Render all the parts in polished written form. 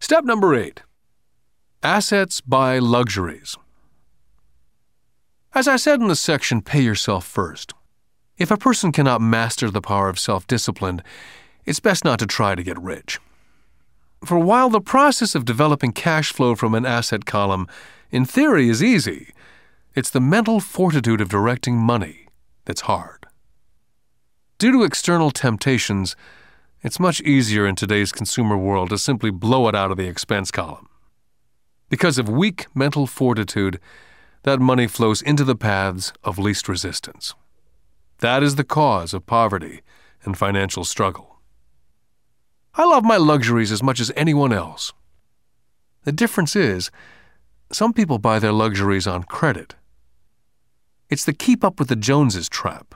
Step number 8. Assets buy luxuries. As I said in the section, Pay Yourself First, if a person cannot master the power of self-discipline, it's best not to try to get rich. For while the process of developing cash flow from an asset column, in theory, is easy, it's the mental fortitude of directing money that's hard. Due to external temptations, it's much easier in today's consumer world to simply blow it out of the expense column. Because of weak mental fortitude, that money flows into the paths of least resistance. That is the cause of poverty and financial struggle. I love my luxuries as much as anyone else. The difference is, some people buy their luxuries on credit. It's the keep up with the Joneses trap.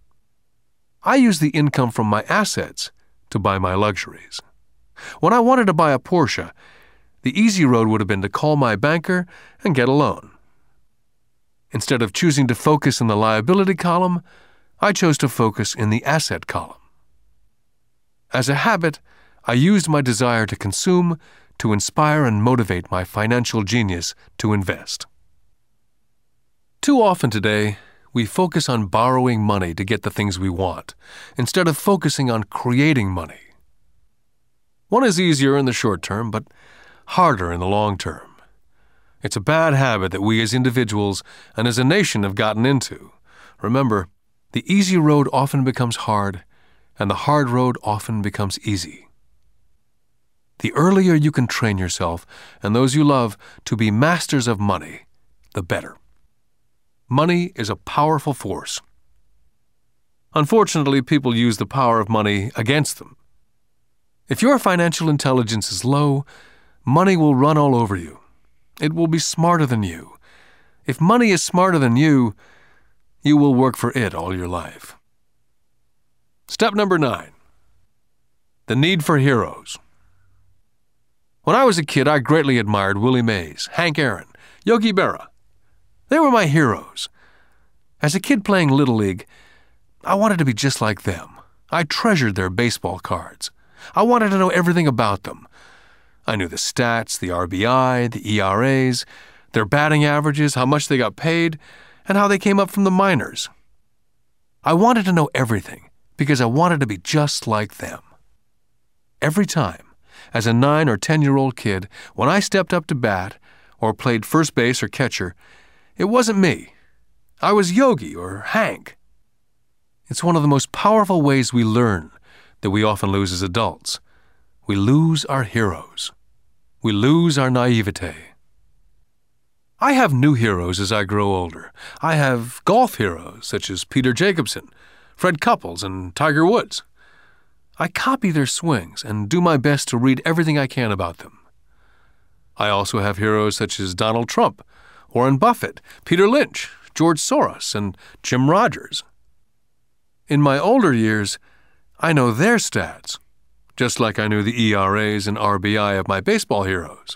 I use the income from my assets to buy my luxuries. When I wanted to buy a Porsche, the easy road would have been to call my banker and get a loan. Instead of choosing to focus in the liability column, I chose to focus in the asset column. As a habit, I used my desire to consume to inspire and motivate my financial genius to invest. Too often today, we focus on borrowing money to get the things we want, instead of focusing on creating money. One is easier in the short term, but harder in the long term. It's a bad habit that we as individuals and as a nation have gotten into. Remember, the easy road often becomes hard, and the hard road often becomes easy. The earlier you can train yourself and those you love to be masters of money, the better. Money is a powerful force. Unfortunately, people use the power of money against them. If your financial intelligence is low, money will run all over you. It will be smarter than you. If money is smarter than you will work for it all your life. Step number 9. The need for heroes. When I was a kid, I greatly admired Willie Mays, Hank Aaron, Yogi Berra. They were my heroes. As a kid playing Little League, I wanted to be just like them. I treasured their baseball cards. I wanted to know everything about them. I knew the stats, the RBI, the ERAs, their batting averages, how much they got paid, and how they came up from the minors. I wanted to know everything because I wanted to be just like them. Every time, as a 9 or 10-year-old kid, when I stepped up to bat or played first base or catcher, it wasn't me. I was Yogi or Hank. It's one of the most powerful ways we learn that we often lose as adults. We lose our heroes. We lose our naivete. I have new heroes as I grow older. I have golf heroes such as Peter Jacobsen, Fred Couples, and Tiger Woods. I copy their swings and do my best to read everything I can about them. I also have heroes such as Donald Trump, Warren Buffett, Peter Lynch, George Soros, and Jim Rogers. In my older years, I know their stats, just like I knew the ERAs and RBI of my baseball heroes.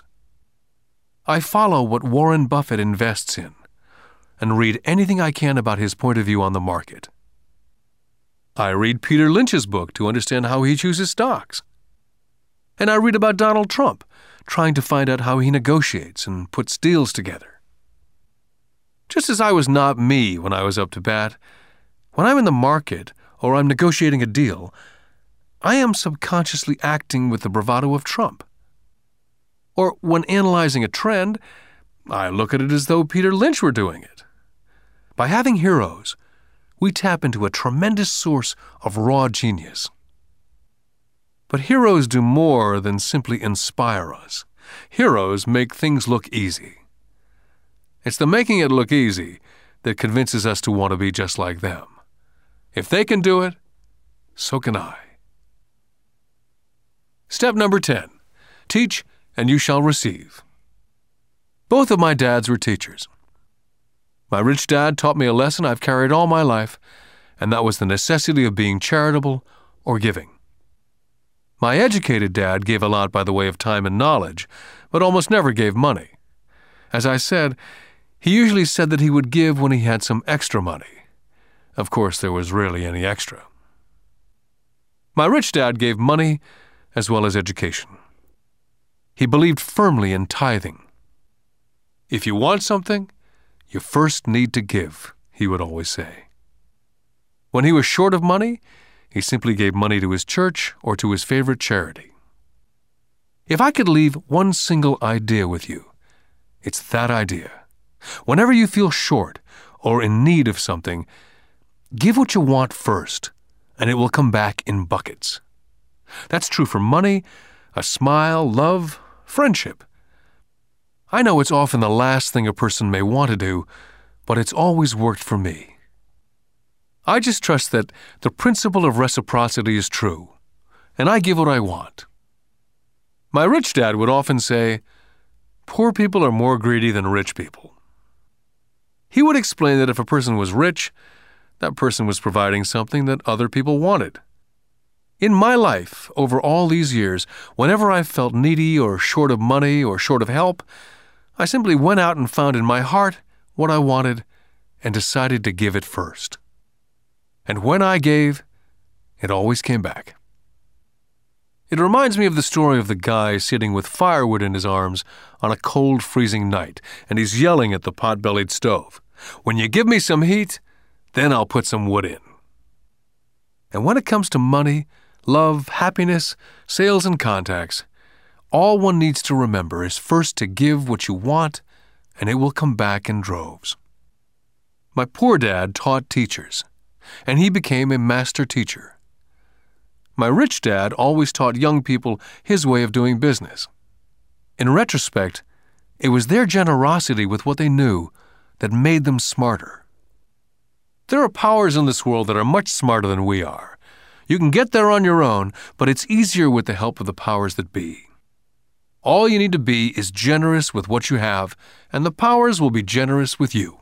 I follow what Warren Buffett invests in and read anything I can about his point of view on the market. I read Peter Lynch's book to understand how he chooses stocks. And I read about Donald Trump, trying to find out how he negotiates and puts deals together. Just as I was not me when I was up to bat, when I'm in the market or I'm negotiating a deal, I am subconsciously acting with the bravado of Trump. Or when analyzing a trend, I look at it as though Peter Lynch were doing it. By having heroes, we tap into a tremendous source of raw genius. But heroes do more than simply inspire us. Heroes make things look easy. It's the making it look easy that convinces us to want to be just like them. If they can do it, so can I. Step number 10. Teach and you shall receive. Both of my dads were teachers. My rich dad taught me a lesson I've carried all my life, and that was the necessity of being charitable or giving. My educated dad gave a lot by the way of time and knowledge, but almost never gave money. As I said, he usually said that he would give when he had some extra money. Of course, there was rarely any extra. My rich dad gave money as well as education. He believed firmly in tithing. "If you want something, you first need to give," he would always say. When he was short of money, he simply gave money to his church or to his favorite charity. If I could leave one single idea with you, it's that idea. Whenever you feel short or in need of something, give what you want first, and it will come back in buckets. That's true for money, a smile, love, friendship. I know it's often the last thing a person may want to do, but it's always worked for me. I just trust that the principle of reciprocity is true, and I give what I want. My rich dad would often say, "Poor people are more greedy than rich people." He would explain that if a person was rich, that person was providing something that other people wanted. In my life, over all these years, whenever I felt needy or short of money or short of help, I simply went out and found in my heart what I wanted and decided to give it first. And when I gave, it always came back. It reminds me of the story of the guy sitting with firewood in his arms on a cold, freezing night, and he's yelling at the pot-bellied stove, "When you give me some heat, then I'll put some wood in." And when it comes to money, love, happiness, sales, and contacts, all one needs to remember is first to give what you want, and it will come back in droves. My poor dad taught teachers, and he became a master teacher. My rich dad always taught young people his way of doing business. In retrospect, it was their generosity with what they knew that made them smarter. There are powers in this world that are much smarter than we are. You can get there on your own, but it's easier with the help of the powers that be. All you need to be is generous with what you have, and the powers will be generous with you.